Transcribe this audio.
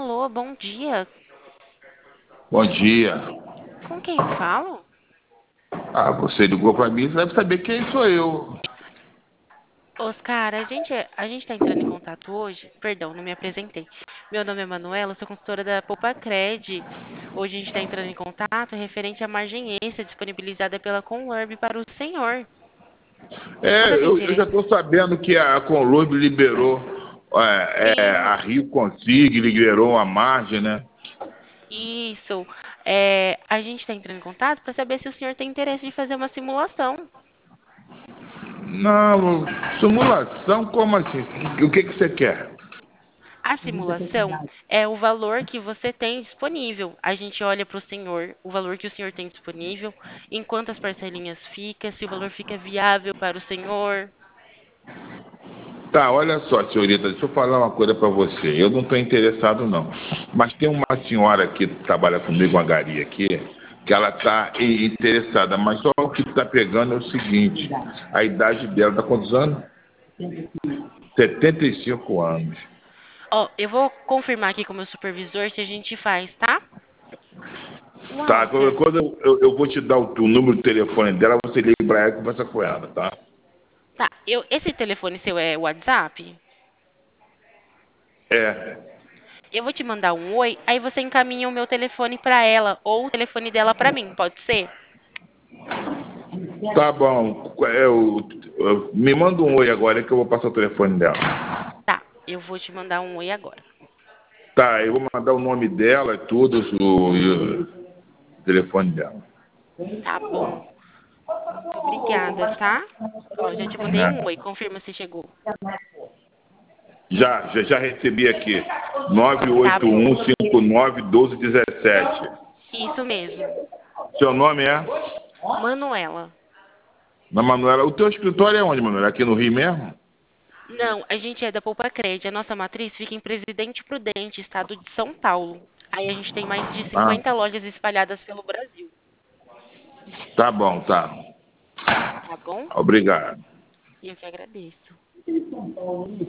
Alô, bom dia. Bom dia. Com quem falo? Ah, você ligou para mim, você deve saber quem sou eu. Oscar, a gente está entrando em contato hoje. Perdão, não me apresentei. Meu nome é Manuela, sou consultora da Poupa-Cred. Hoje a gente está entrando em contato referente à margem extra disponibilizada pela Conlurb para o senhor. Você tem Eu já interesse? estou sabendo que a Conlurb liberou, a Sim, Rio Consig liberou uma margem, né? isso. A gente está entrando em contato para saber se o senhor tem interesse de fazer uma simulação. Não, simulação, como assim? O que você quer? A simulação é o valor que você tem disponível. A gente olha para o senhor, o valor que o senhor tem disponível, em quantas parcelinhas fica, se o valor fica viável para o senhor. Tá, olha só, senhorita, deixa eu falar uma coisa para você. Eu não estou interessado, não. Mas tem uma senhora que trabalha comigo, uma Gari aqui, que ela está interessada, mas só o que está pegando é o seguinte: a idade dela está quantos anos? 75 anos. Ó, eu vou confirmar aqui com o meu supervisor se a gente faz, tá? Tá, Walter, quando eu vou te dar o número do telefone dela, você liga para ela e conversa com ela, tá? tá. Esse telefone seu é WhatsApp? É, Eu vou te mandar um oi, aí você encaminha o meu telefone para ela ou o telefone dela para mim, pode ser? tá bom. Me manda um oi agora que eu vou passar o telefone dela. Tá, eu vou te mandar um oi agora. Tá, eu vou mandar o nome dela e tudo, e o telefone dela. Tá bom. Muito obrigada, tá? Ó, já te mandei um oi, É. confirma se chegou. Já recebi aqui. Tá bom. 981591217. Isso mesmo. Seu nome é? Manuela. Na Manuela. O teu escritório é onde, Manuela? Aqui no Rio mesmo? Não, a gente é da Poupa Cred. A nossa matriz fica em Presidente Prudente, estado de São Paulo. Aí a gente tem mais de Ah, 50 lojas espalhadas pelo Brasil. tá bom, tá. Tá bom? Obrigado. E eu que agradeço.